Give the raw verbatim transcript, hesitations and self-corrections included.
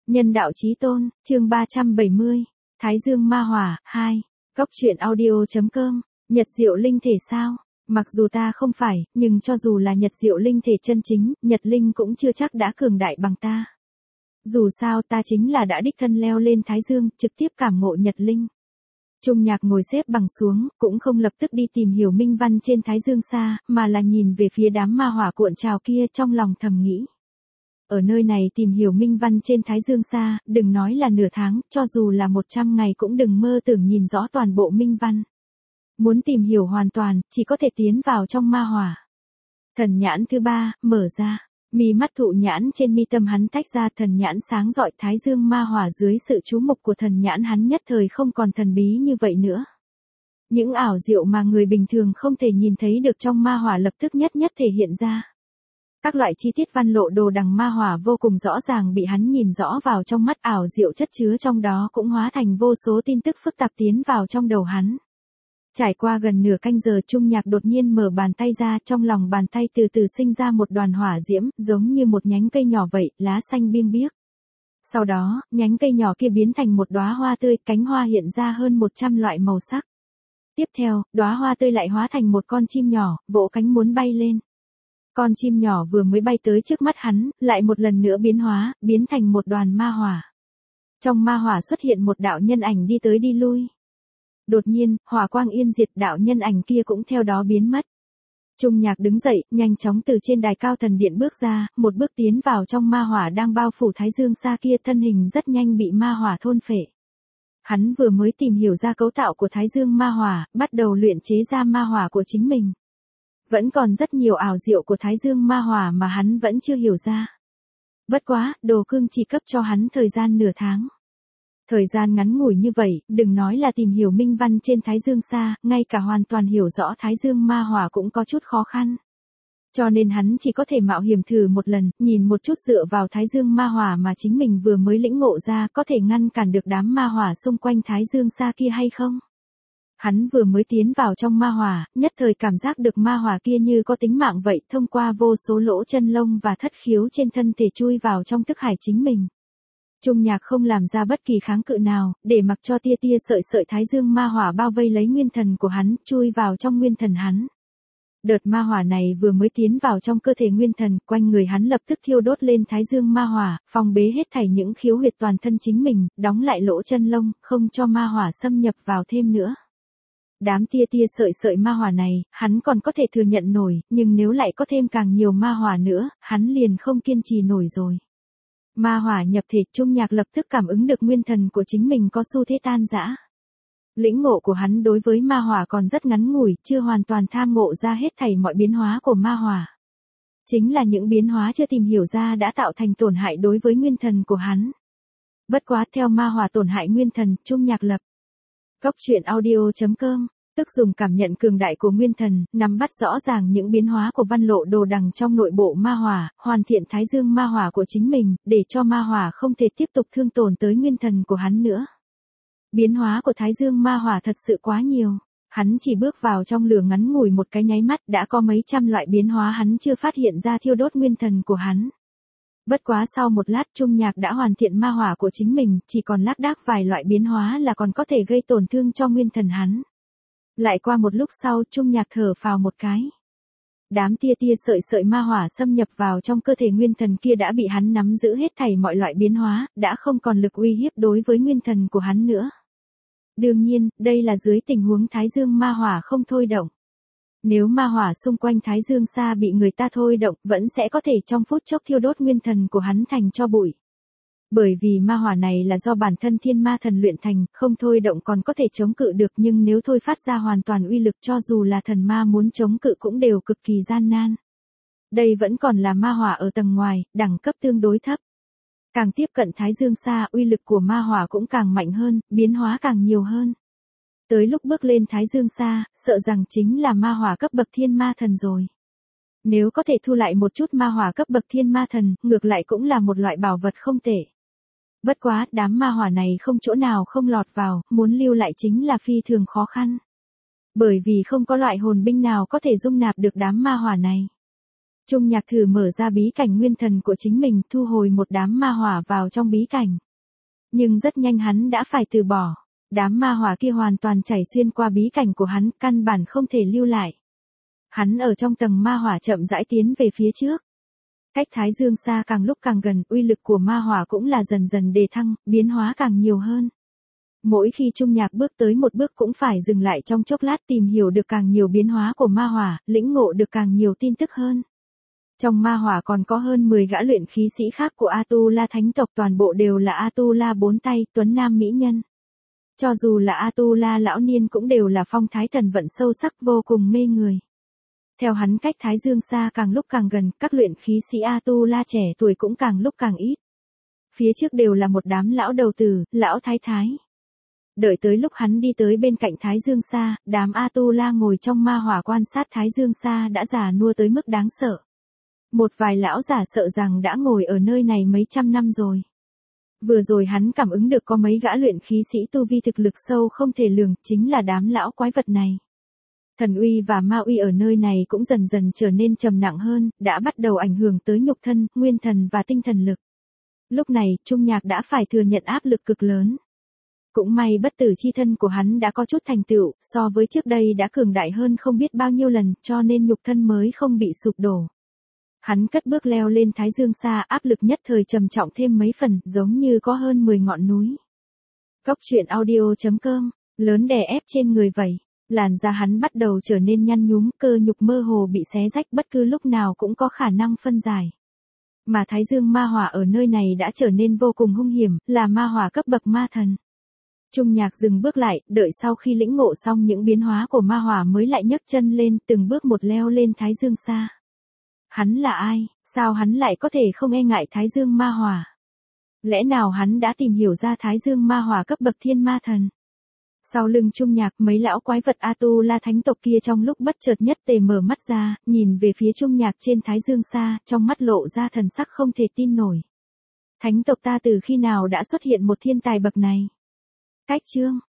Nhân đạo chí tôn, chương ba trăm bảy mươi, Thái Dương ma hỏa, hai, Cóc truyện audio chấm com, Nhật diệu linh thể sao? Mặc dù ta không phải, nhưng cho dù là Nhật diệu linh thể chân chính, Nhật linh cũng chưa chắc đã cường đại bằng ta. Dù sao ta chính là đã đích thân leo lên Thái Dương, trực tiếp cảm ngộ Nhật linh. Trung Nhạc ngồi xếp bằng xuống, cũng không lập tức đi tìm hiểu minh văn trên Thái Dương xa, mà là nhìn về phía đám ma hỏa cuộn trào kia trong lòng thầm nghĩ. Ở nơi này tìm hiểu minh văn trên Thái Dương xa, đừng nói là nửa tháng, cho dù là một trăm ngày cũng đừng mơ tưởng nhìn rõ toàn bộ minh văn. Muốn tìm hiểu hoàn toàn, chỉ có thể tiến vào trong ma hỏa. Thần nhãn thứ ba, mở ra. Mi mắt thụ nhãn trên mi tâm hắn tách ra, thần nhãn sáng rọi, Thái Dương ma hỏa dưới sự chú mục của thần nhãn hắn nhất thời không còn thần bí như vậy nữa. Những ảo diệu mà người bình thường không thể nhìn thấy được trong ma hỏa lập tức nhất nhất thể hiện ra. Các loại chi tiết văn lộ đồ đằng ma hỏa vô cùng rõ ràng bị hắn nhìn rõ vào trong mắt, ảo diệu chất chứa trong đó cũng hóa thành vô số tin tức phức tạp tiến vào trong đầu hắn. Trải qua gần nửa canh giờ, Trung Nhạc đột nhiên mở bàn tay ra, trong lòng bàn tay từ từ sinh ra một đoàn hỏa diễm, giống như một nhánh cây nhỏ vậy, lá xanh biêng biếc. Sau đó, nhánh cây nhỏ kia biến thành một đóa hoa tươi, cánh hoa hiện ra hơn một trăm loại màu sắc. Tiếp theo, đóa hoa tươi lại hóa thành một con chim nhỏ, vỗ cánh muốn bay lên. Con chim nhỏ vừa mới bay tới trước mắt hắn, lại một lần nữa biến hóa, biến thành một đoàn ma hỏa. Trong ma hỏa xuất hiện một đạo nhân ảnh đi tới đi lui. Đột nhiên, hỏa quang yên diệt, đạo nhân ảnh kia cũng theo đó biến mất. Trung Nhạc đứng dậy, nhanh chóng từ trên đài cao thần điện bước ra, một bước tiến vào trong ma hỏa đang bao phủ Thái Dương xa kia, thân hình rất nhanh bị ma hỏa thôn phệ. Hắn vừa mới tìm hiểu ra cấu tạo của Thái Dương ma hỏa, bắt đầu luyện chế ra ma hỏa của chính mình. Vẫn còn rất nhiều ảo diệu của Thái Dương ma hỏa mà hắn vẫn chưa hiểu ra. Bất quá, Đồ Cương chỉ cấp cho hắn thời gian nửa tháng. Thời gian ngắn ngủi như vậy, đừng nói là tìm hiểu minh văn trên Thái Dương xa, ngay cả hoàn toàn hiểu rõ Thái Dương ma hỏa cũng có chút khó khăn. Cho nên hắn chỉ có thể mạo hiểm thử một lần, nhìn một chút dựa vào Thái Dương ma hỏa mà chính mình vừa mới lĩnh ngộ ra có thể ngăn cản được đám ma hỏa xung quanh Thái Dương xa kia hay không. Hắn vừa mới tiến vào trong ma hỏa, nhất thời cảm giác được ma hỏa kia như có tính mạng vậy, thông qua vô số lỗ chân lông và thất khiếu trên thân thể chui vào trong thức hải chính mình. Trung Nhạc không làm ra bất kỳ kháng cự nào, để mặc cho tia tia sợi sợi Thái Dương ma hỏa bao vây lấy nguyên thần của hắn, chui vào trong nguyên thần hắn. Đợt ma hỏa này vừa mới tiến vào trong cơ thể nguyên thần, quanh người hắn lập tức thiêu đốt lên Thái Dương ma hỏa, phong bế hết thảy những khiếu huyệt toàn thân chính mình, đóng lại lỗ chân lông, không cho ma hỏa xâm nhập vào thêm nữa. Đám tia tia sợi sợi ma hỏa này, hắn còn có thể thừa nhận nổi, nhưng nếu lại có thêm càng nhiều ma hỏa nữa, hắn liền không kiên trì nổi rồi. Ma hỏa nhập thể, Trung Nhạc lập tức cảm ứng được nguyên thần của chính mình có xu thế tan rã. Lĩnh ngộ của hắn đối với ma hỏa còn rất ngắn ngủi, chưa hoàn toàn tham ngộ ra hết thảy mọi biến hóa của ma hỏa. Chính là những biến hóa chưa tìm hiểu ra đã tạo thành tổn hại đối với nguyên thần của hắn. Bất quá theo ma hỏa tổn hại nguyên thần, Trung Nhạc lập Cóc truyện audio chấm com, tức dùng cảm nhận cường đại của nguyên thần, nắm bắt rõ ràng những biến hóa của văn lộ đồ đằng trong nội bộ ma hỏa, hoàn thiện Thái Dương ma hỏa của chính mình, để cho ma hỏa không thể tiếp tục thương tổn tới nguyên thần của hắn nữa. Biến hóa của Thái Dương ma hỏa thật sự quá nhiều, hắn chỉ bước vào trong lửa ngắn ngủi một cái nháy mắt đã có mấy trăm loại biến hóa hắn chưa phát hiện ra thiêu đốt nguyên thần của hắn. Bất quá sau một lát, Trung Nhạc đã hoàn thiện ma hỏa của chính mình, chỉ còn lác đác vài loại biến hóa là còn có thể gây tổn thương cho nguyên thần hắn. Lại qua một lúc sau, Trung Nhạc thở phào một cái. Đám tia tia sợi sợi ma hỏa xâm nhập vào trong cơ thể nguyên thần kia đã bị hắn nắm giữ hết thảy mọi loại biến hóa, đã không còn lực uy hiếp đối với nguyên thần của hắn nữa. Đương nhiên, đây là dưới tình huống Thái Dương ma hỏa không thôi động. Nếu ma hỏa xung quanh Thái Dương xa bị người ta thôi động, vẫn sẽ có thể trong phút chốc thiêu đốt nguyên thần của hắn thành tro bụi. Bởi vì ma hỏa này là do bản thân thiên ma thần luyện thành, không thôi động còn có thể chống cự được, nhưng nếu thôi phát ra hoàn toàn uy lực, cho dù là thần ma muốn chống cự cũng đều cực kỳ gian nan. Đây vẫn còn là ma hỏa ở tầng ngoài, đẳng cấp tương đối thấp. Càng tiếp cận Thái Dương xa, uy lực của ma hỏa cũng càng mạnh hơn, biến hóa càng nhiều hơn. Tới lúc bước lên Thái Dương xa, sợ rằng chính là ma hỏa cấp bậc thiên ma thần rồi. Nếu có thể thu lại một chút ma hỏa cấp bậc thiên ma thần, ngược lại cũng là một loại bảo vật không tệ. Bất quá, đám ma hỏa này không chỗ nào không lọt vào, muốn lưu lại chính là phi thường khó khăn. Bởi vì không có loại hồn binh nào có thể dung nạp được đám ma hỏa này. Trung Nhạc thử mở ra bí cảnh nguyên thần của chính mình, thu hồi một đám ma hỏa vào trong bí cảnh. Nhưng rất nhanh hắn đã phải từ bỏ. Đám ma hỏa kia hoàn toàn chảy xuyên qua bí cảnh của hắn, căn bản không thể lưu lại. Hắn ở trong tầng ma hỏa chậm rãi tiến về phía trước. Cách Thái Dương xa càng lúc càng gần, uy lực của ma hỏa cũng là dần dần đề thăng, biến hóa càng nhiều hơn. Mỗi khi Trung Nhạc bước tới một bước cũng phải dừng lại trong chốc lát, tìm hiểu được càng nhiều biến hóa của ma hỏa, lĩnh ngộ được càng nhiều tin tức hơn. Trong ma hỏa còn có hơn mười gã luyện khí sĩ khác của A-tu-la thánh tộc, toàn bộ đều là A-tu-la bốn tay, tuấn nam mỹ nhân. Cho dù là A-tu-la lão niên cũng đều là phong thái thần vận sâu sắc, vô cùng mê người. Theo hắn cách Thái Dương xa càng lúc càng gần, các luyện khí sĩ A-tu-la trẻ tuổi cũng càng lúc càng ít. Phía trước đều là một đám lão đầu tử, lão thái thái. Đợi tới lúc hắn đi tới bên cạnh Thái Dương xa, đám A-tu-la ngồi trong ma hỏa quan sát Thái Dương xa đã già nua tới mức đáng sợ. Một vài lão giả sợ rằng đã ngồi ở nơi này mấy trăm năm rồi. Vừa rồi hắn cảm ứng được có mấy gã luyện khí sĩ tu vi thực lực sâu không thể lường, chính là đám lão quái vật này. Thần uy và ma uy ở nơi này cũng dần dần trở nên trầm nặng hơn, đã bắt đầu ảnh hưởng tới nhục thân, nguyên thần và tinh thần lực. Lúc này, Trung Nhạc đã phải thừa nhận áp lực cực lớn. Cũng may bất tử chi thân của hắn đã có chút thành tựu, so với trước đây đã cường đại hơn không biết bao nhiêu lần, cho nên nhục thân mới không bị sụp đổ. Hắn cất bước leo lên Thái Dương xa, áp lực nhất thời trầm trọng thêm mấy phần, giống như có hơn mười ngọn núi. Cốc truyện audio chấm com, lớn đè ép trên người vậy. Làn da hắn bắt đầu trở nên nhăn nhúm, cơ nhục mơ hồ bị xé rách, bất cứ lúc nào cũng có khả năng phân giải. Mà Thái Dương ma hỏa ở nơi này đã trở nên vô cùng hung hiểm, là ma hỏa cấp bậc ma thần. Trung Nhạc dừng bước lại, đợi sau khi lĩnh ngộ xong những biến hóa của ma hỏa mới lại nhấc chân lên, từng bước một leo lên Thái Dương xa. Hắn là ai, sao hắn lại có thể không e ngại Thái Dương ma hỏa? Lẽ nào hắn đã tìm hiểu ra Thái Dương ma hỏa cấp bậc thiên ma thần? Sau lưng Trung Nhạc, mấy lão quái vật A-tu-la thánh tộc kia trong lúc bất chợt nhất tề mở mắt ra, nhìn về phía Trung Nhạc trên Thái Dương xa, trong mắt lộ ra thần sắc không thể tin nổi. Thánh tộc ta từ khi nào đã xuất hiện một thiên tài bậc này? Cách chương